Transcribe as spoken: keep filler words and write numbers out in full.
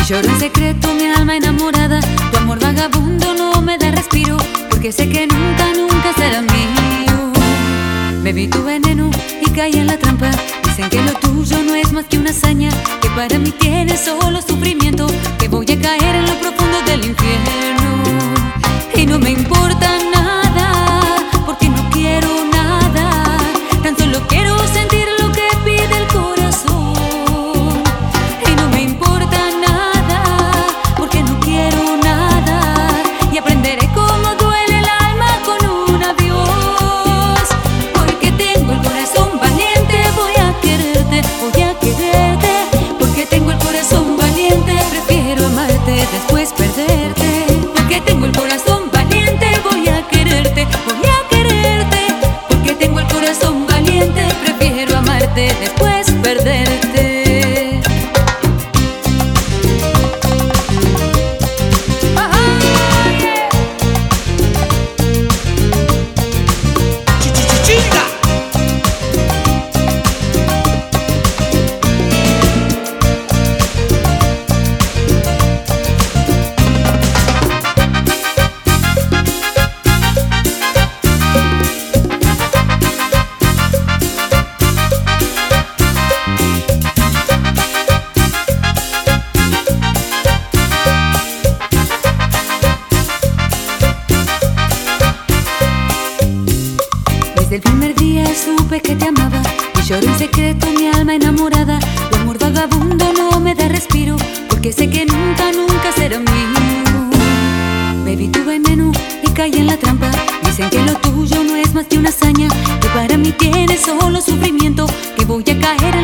y lloro en secreto mi alma enamorada. Tu amor vagabundo no me da respiro, porque sé que nunca, nunca será mío. Bebí tu veneno y caí en la trampa. Dicen que lo tuyo no es más que una hazaña, que para mí tiene solo sufrimiento, que voy a caer en lo profundo del infierno. Y no me importa nada, porque no quiero nada, tan solo quiero sentir lo que pide el corazón. Y no me importa nada, porque no quiero nada, y aprenderé cómo duele el alma con un adiós. Porque tengo el corazón valiente, voy a quererte, voy a quererte. Porque tengo el corazón valiente, prefiero amarte, después perderte. Porque tengo el corazón valiente, voy a quererte, voy a quererte. Porque tengo el corazón valiente, prefiero amarte, después perderte. Desde el primer día supe que te amaba y lloro en secreto mi alma enamorada. Tu amor vagabundo no me da respiro, porque sé que nunca, nunca será mío. Bebí tu veneno y caí en la trampa. Dicen que lo tuyo no es más que una hazaña, que para mí tiene solo sufrimiento, que voy a caer en